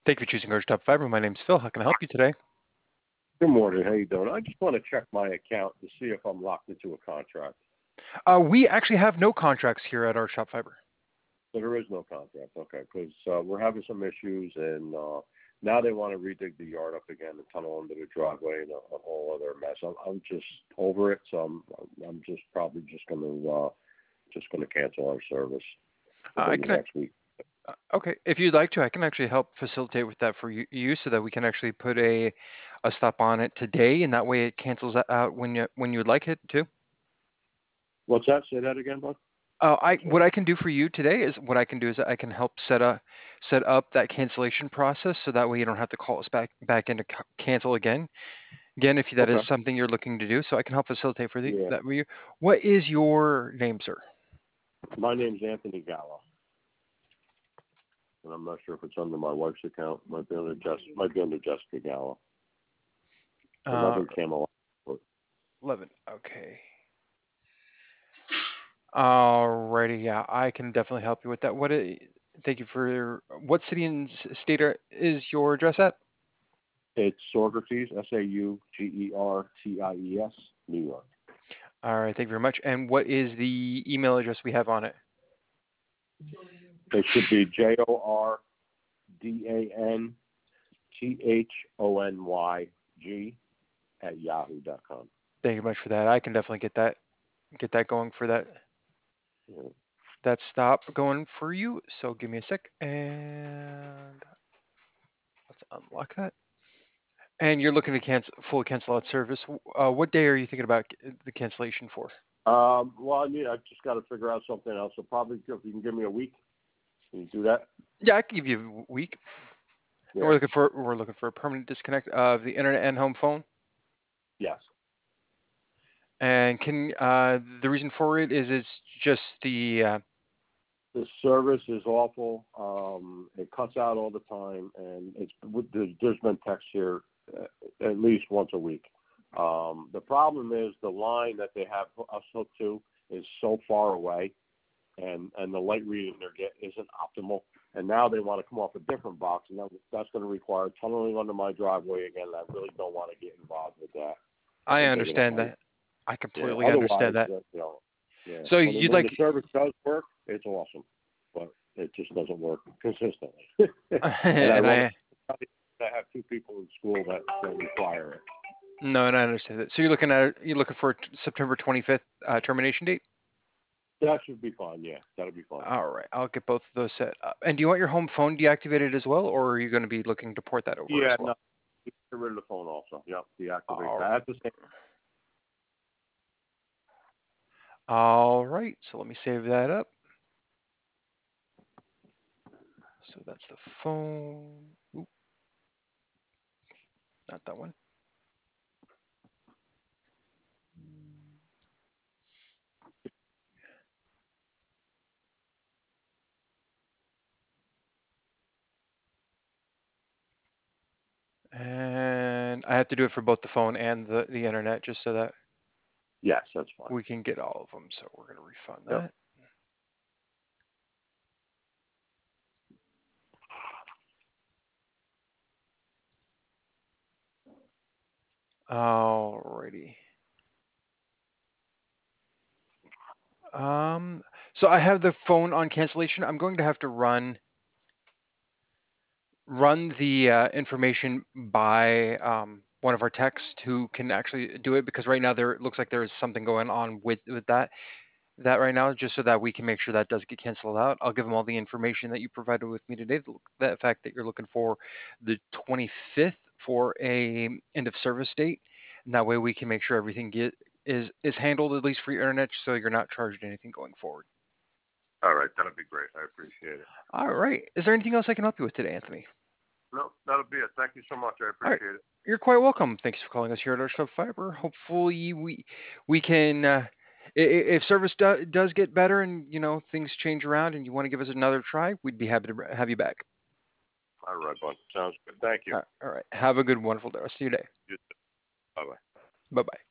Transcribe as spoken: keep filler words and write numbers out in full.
Thank you for choosing Orange Top Fiber. My name's Phil. How can I help you today? Good morning. How you doing? I just want to check my account to see if I'm locked into a contract. Uh, we actually have no contracts here at Orange Top Fiber. So there is no contract, okay? Because uh, we're having some issues, and uh, now they want to redig the yard up again, the tunnel under the driveway, and a, a whole other mess. I'm, I'm just over it, so I'm, I'm just probably just going to uh, just going to cancel our service Uh, I within the can. next week. Uh, okay, if you'd like to, I can actually help facilitate with that for you, you so that we can actually put a a stop on it today, and that way it cancels that out when you when you would like it to. What's that? Say that again, bud. Uh, I I'm what sorry. I can do for you today is what I can do is I can help set up set up that cancellation process, so that way you don't have to call us back back in to c- cancel again. Again, if that is Okay. something you're looking to do, so I can help facilitate for the, Yeah. that for you. What is your name, sir? My name's Anthony Gallo, and I'm not sure if it's under my wife's account. Might be under Jess. Might be under Jessica Gallo. Uh, Eleven Camelot. eleven. Okay. Alrighty, yeah, I can definitely help you with that. What? i- Thank you for. What city and s- state are, is your address at? It's Saugerties, S A U G E R T I E S, New York. All right, thank you very much. And what is the email address we have on it? It should be J O R D A N T H O N Y G at yahoo dot com. Thank you much for that. I can definitely get that get that going for that Yeah. that stop going for you. So give me a sec, and let's unlock that. And you're looking to cancel full cancel out service. Uh, what day are you thinking about c- the cancellation for? Um, well, I mean, I just got to figure out something else. So probably if you can give me a week, can you do that? Yeah, I can give you a week. And we're Yeah. looking for we're looking for a permanent disconnect of the internet and home phone. Yes. And can uh, the reason for it is it's just the uh, The service is awful. Um, it cuts out all the time, and it's there's, there's been text here uh, at least once a week. Um, the problem is the line that they have us hooked to is so far away, and and the light reading they're getting isn't optimal. And now they want to come off a different box, and that, that's going to require tunneling under my driveway again. And I really don't want to get involved with that I and digging up understand my that. I yeah. completely Otherwise, understand that. uh, you know, yeah. So When it, you'd when the like, service does work, it's awesome, but it just doesn't work consistently. And I and want I to I have two people in school that, that require it. no, and I understand that. So you're looking at you're looking for t- September twenty-fifth uh, termination date. That should be fine. Yeah, that'll be fine. All right, I'll get both of those set up. And do you want your home phone deactivated as well, or are you going to be looking to port that over as Yeah, well? no, get rid of the phone also. Yep, deactivate All, that. At the same, all right. So let me save that up. So that's the phone. Oop, not that one. And I have to do it for both the phone and the, the internet just so that yes, that's fine. we can get all of them. So we're going to refund Yep. that. Alrighty. Um, so I have the phone on cancellation. I'm going to have to run run the uh, information by um, one of our techs who can actually do it because right now there it looks like there is something going on with with that that right now, just so that we can make sure that does get canceled out. I'll give them all the information that you provided with me today. The the fact that you're looking for the twenty-fifth for a end of service date, and that way we can make sure everything get is is handled at least for your internet, so you're not charged anything going forward. All right, that'll be great. I appreciate it. All right. Is there anything else I can help you with today, Anthony? No, that'll be it. Thank you so much. I All right. appreciate it. You're quite welcome. Thanks for calling us here at Our Sub Fiber. Hopefully we we can uh, i- i- if service do, does get better and you know things change around and you want to give us another try, we'd be happy to br- have you back. All right, bud. Sounds good. Thank you. Uh, all right. Have a good, wonderful rest of your day. Bye bye. Bye bye.